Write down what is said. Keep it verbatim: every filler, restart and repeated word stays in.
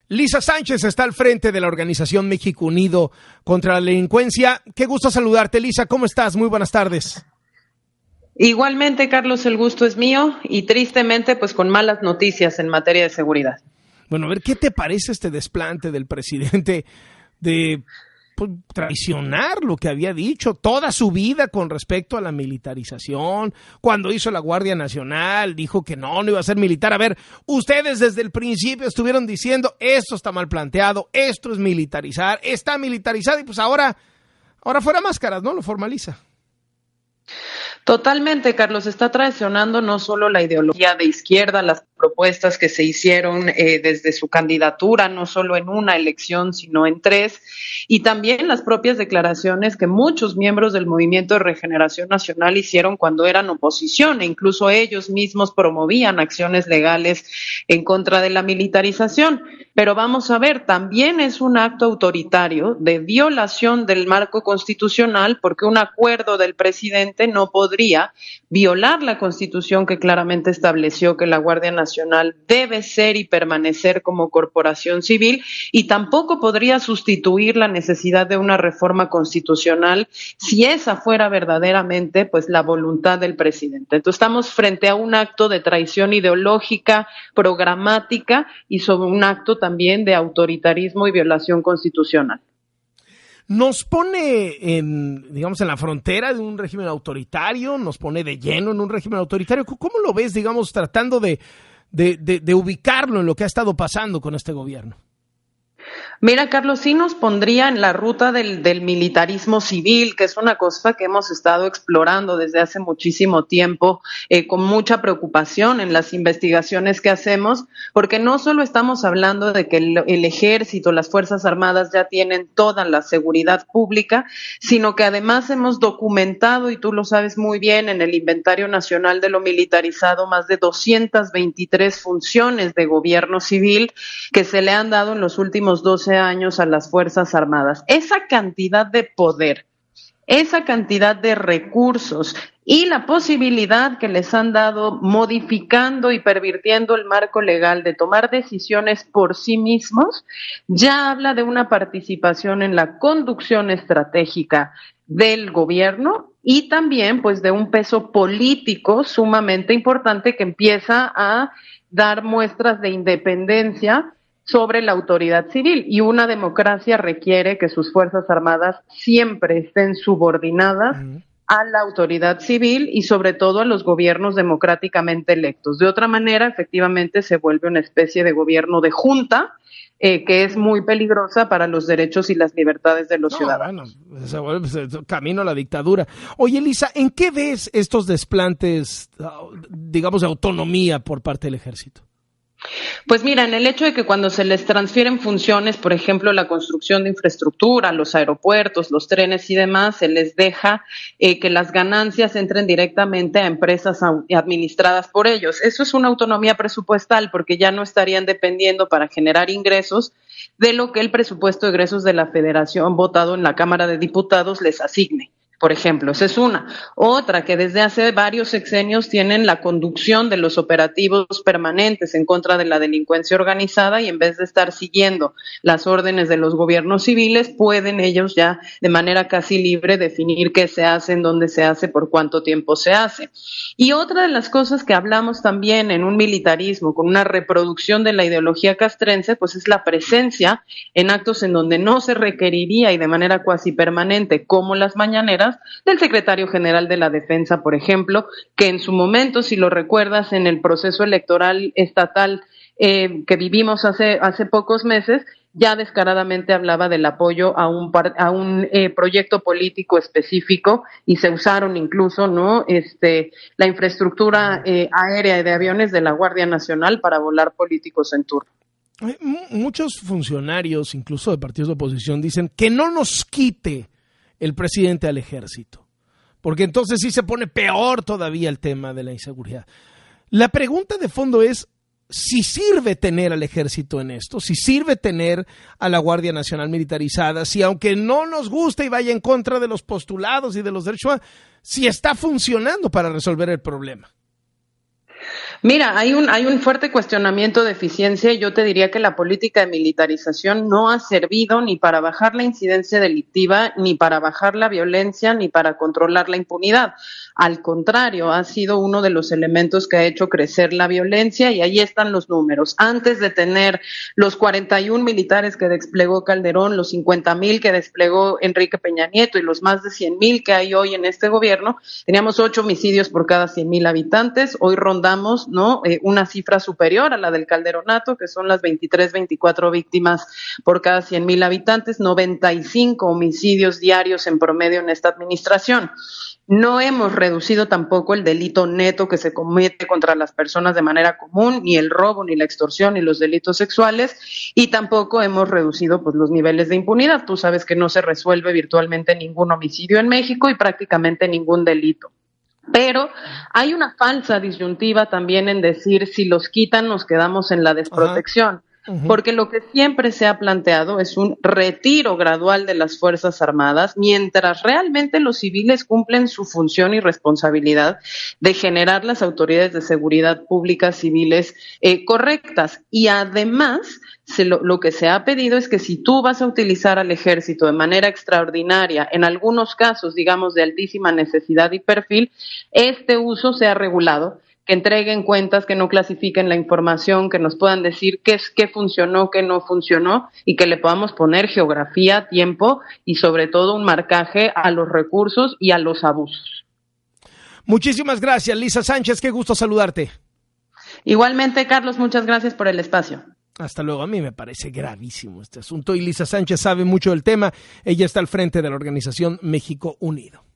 Lisa Sánchez está al frente de la organización México Unido contra la Delincuencia. Qué gusto saludarte, Lisa. ¿Cómo estás? Muy buenas tardes. Igualmente, Carlos, el gusto es mío y tristemente, pues con malas noticias en materia de seguridad. Bueno, a ver, ¿qué te parece este desplante del presidente de pues, traicionar lo que había dicho toda su vida con respecto a la militarización? Cuando hizo la Guardia Nacional, dijo que no, no iba a ser militar. A ver, ustedes desde el principio estuvieron diciendo, esto está mal planteado, esto es militarizar, está militarizado y pues ahora, ahora fuera máscaras, ¿no? Lo formaliza. Totalmente, Carlos, está traicionando no solo la ideología de izquierda, las propuestas que se hicieron eh, desde su candidatura, no solo en una elección, sino en tres, y también las propias declaraciones que muchos miembros del Movimiento de Regeneración Nacional hicieron cuando eran oposición, e incluso ellos mismos promovían acciones legales en contra de la militarización. Pero vamos a ver, también es un acto autoritario de violación del marco constitucional, porque un acuerdo del presidente no podría violar la Constitución que claramente estableció que la Guardia Nacional debe ser y permanecer como corporación civil, y tampoco podría sustituir la necesidad de una reforma constitucional si esa fuera verdaderamente pues la voluntad del presidente. Entonces estamos frente a un acto de traición ideológica, programática y sobre un acto también de autoritarismo y violación constitucional. Nos pone en, digamos, en la frontera de un régimen autoritario, nos pone de lleno en un régimen autoritario. ¿Cómo lo ves, digamos, tratando de, de, de, de ubicarlo en lo que ha estado pasando con este gobierno? Mira, Carlos, sí nos pondría en la ruta del, del militarismo civil, que es una cosa que hemos estado explorando desde hace muchísimo tiempo, eh, con mucha preocupación en las investigaciones que hacemos, porque no solo estamos hablando de que el, el ejército, las Fuerzas Armadas ya tienen toda la seguridad pública, sino que además hemos documentado, y tú lo sabes muy bien, en el Inventario Nacional de lo Militarizado, más de doscientas veintitrés funciones de gobierno civil que se le han dado en los últimos doce años a las Fuerzas Armadas. Esa cantidad de poder, esa cantidad de recursos y la posibilidad que les han dado modificando y pervirtiendo el marco legal de tomar decisiones por sí mismos, ya habla de una participación en la conducción estratégica del gobierno y también pues de un peso político sumamente importante que empieza a dar muestras de independencia sobre la autoridad civil, y una democracia requiere que sus Fuerzas Armadas siempre estén subordinadas uh-huh. a la autoridad civil y sobre todo a los gobiernos democráticamente electos. De otra manera, efectivamente, se vuelve una especie de gobierno de junta, eh, que es muy peligrosa para los derechos y las libertades de los no, ciudadanos. Bueno, se vuelve camino a la dictadura. Oye, Elisa, ¿en qué ves estos desplantes, digamos, de autonomía por parte del ejército? Pues mira, en el hecho de que cuando se les transfieren funciones, por ejemplo, la construcción de infraestructura, los aeropuertos, los trenes y demás, se les deja eh, que las ganancias entren directamente a empresas administradas por ellos. Eso es una autonomía presupuestal porque ya no estarían dependiendo para generar ingresos de lo que el presupuesto de egresos de la Federación votado en la Cámara de Diputados les asigne. Por ejemplo, esa es una. Otra, que desde hace varios sexenios tienen la conducción de los operativos permanentes en contra de la delincuencia organizada y en vez de estar siguiendo las órdenes de los gobiernos civiles, pueden ellos ya de manera casi libre definir qué se hace, en dónde se hace, por cuánto tiempo se hace. Y otra de las cosas que hablamos también en un militarismo con una reproducción de la ideología castrense, pues es la presencia en actos en donde no se requeriría y de manera cuasi permanente, como las mañaneras, del secretario general de la Defensa, por ejemplo, que en su momento, si lo recuerdas, en el proceso electoral estatal eh, que vivimos hace, hace pocos meses, ya descaradamente hablaba del apoyo a un, a un eh, proyecto político específico y se usaron incluso no este la infraestructura eh, aérea y de aviones de la Guardia Nacional para volar políticos en turno. Muchos funcionarios, incluso de partidos de oposición, dicen que no nos quite el presidente al ejército, porque entonces sí se pone peor todavía el tema de la inseguridad. La pregunta de fondo es si sirve tener al ejército en esto, si sirve tener a la Guardia Nacional militarizada, si aunque no nos guste y vaya en contra de los postulados y de los derechos humanos, si está funcionando para resolver el problema. Mira, hay un, hay un fuerte cuestionamiento de eficiencia y yo te diría que la política de militarización no ha servido ni para bajar la incidencia delictiva, ni para bajar la violencia, ni para controlar la impunidad. Al contrario, ha sido uno de los elementos que ha hecho crecer la violencia y ahí están los números. Antes de tener los cuarenta y un militares que desplegó Calderón, los cincuenta mil que desplegó Enrique Peña Nieto y los más de cien mil que hay hoy en este gobierno, teníamos ocho homicidios por cada cien mil habitantes. Hoy rondamos, ¿no? Eh, una cifra superior a la del Calderonato, que son las veintitrés, veinticuatro víctimas por cada cien mil habitantes, noventa y cinco homicidios diarios en promedio en esta administración. No hemos reducido tampoco el delito neto que se comete contra las personas de manera común, ni el robo, ni la extorsión, ni los delitos sexuales, y tampoco hemos reducido pues los niveles de impunidad. Tú sabes que no se resuelve virtualmente ningún homicidio en México y prácticamente ningún delito. Pero hay una falsa disyuntiva también en decir si los quitan nos quedamos en la desprotección. Ajá. Porque lo que siempre se ha planteado es un retiro gradual de las Fuerzas Armadas mientras realmente los civiles cumplen su función y responsabilidad de generar las autoridades de seguridad pública civiles eh, correctas. Y además, se lo, lo que se ha pedido es que si tú vas a utilizar al ejército de manera extraordinaria, en algunos casos, digamos, de altísima necesidad y perfil, este uso sea regulado, que entreguen cuentas, que no clasifiquen la información, que nos puedan decir qué es, qué funcionó, qué no funcionó, y que le podamos poner geografía, tiempo y sobre todo un marcaje a los recursos y a los abusos. Muchísimas gracias, Lisa Sánchez, qué gusto saludarte. Igualmente, Carlos, muchas gracias por el espacio. Hasta luego. A mí me parece gravísimo este asunto y Lisa Sánchez sabe mucho del tema. Ella está al frente de la organización México Unido.